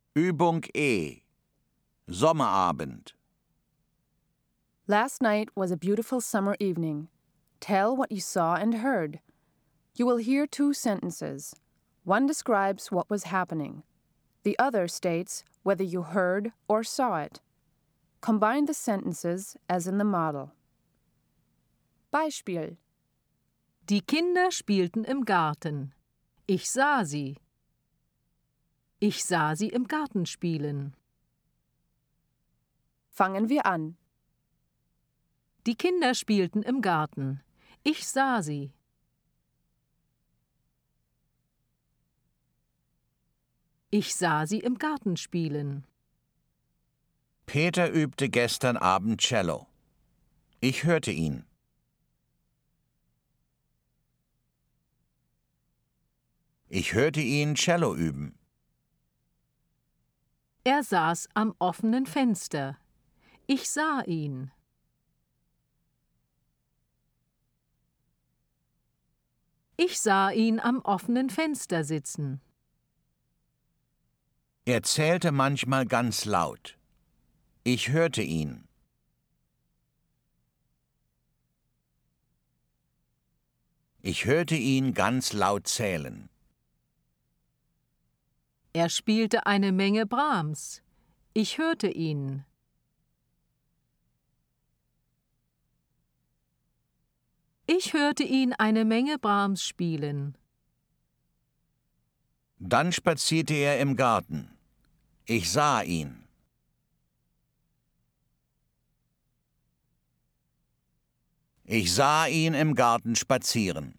Übung E. Sommerabend. Last night was a beautiful summer evening. Tell what you saw and heard. You will hear two sentences. One describes what was happening. The other states whether you heard or saw it. Combine the sentences as in the model. Beispiel: Die Kinder spielten im Garten. Ich sah sie. Ich sah sie im Garten spielen. Fangen wir an. Die Kinder spielten im Garten. Ich sah sie. Ich sah sie im Garten spielen. Peter übte gestern Abend Cello. Ich hörte ihn. Ich hörte ihn Cello üben. Er saß am offenen Fenster. Ich sah ihn. Ich sah ihn am offenen Fenster sitzen. Er zählte manchmal ganz laut. Ich hörte ihn. Ich hörte ihn ganz laut zählen. Er spielte eine Menge Brahms. Ich hörte ihn. Ich hörte ihn eine Menge Brahms spielen. Dann spazierte er im Garten. Ich sah ihn. Ich sah ihn im Garten spazieren.